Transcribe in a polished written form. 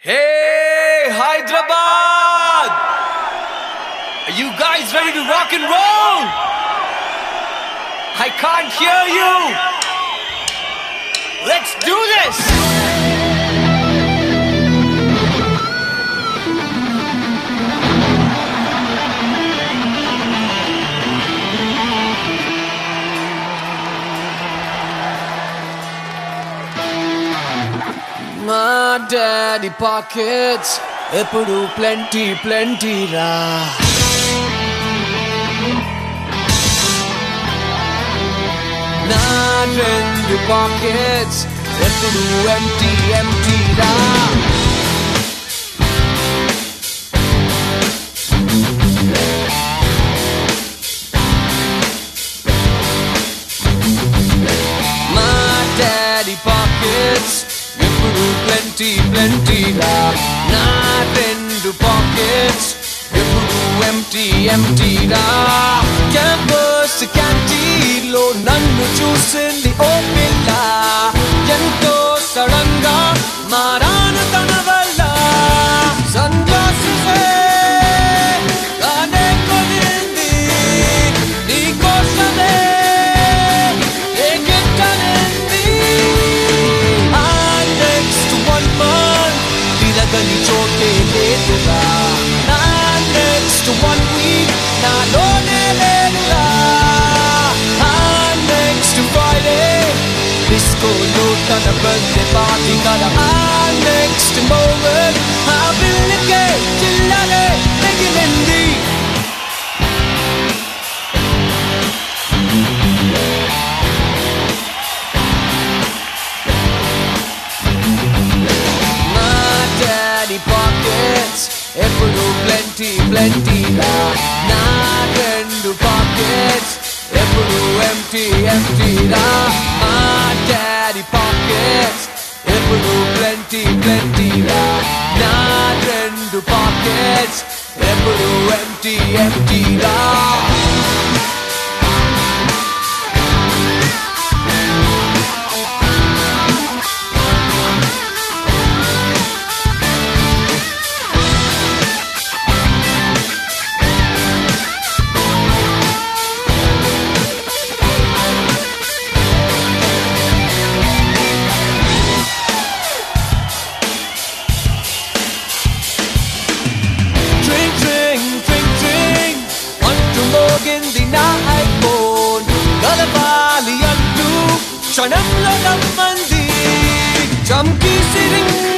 Hey, Hyderabad! Are you guys ready to rock and roll? I can't hear you! Let's do this! My daddy pockets ఎప్పుడు plenty plenty రా నా రెండు pockets ఎప్పుడు empty empty రా My daddy pockets plenty plenty ra na rendu pockets eppudu empty empty ra campus canteen lo nannu chusindi o pilla ento sadanga marana tana valla sunglasses gaane kodindi nee kosame Gani chote ledura na next 1 week na lone ledura next Friday disco lo tana birthday party kada next moment I will get chillare begindi pockets ఎప్పుడు plenty plenty రా నా రెండు pockets ఎప్పుడు empty empty రా my daddy pockets ఎప్పుడు plenty plenty రా నా రెండు pockets ఎప్పుడు empty empty రా క్షణంలో నమ్మంది చంకీ సిరింగ్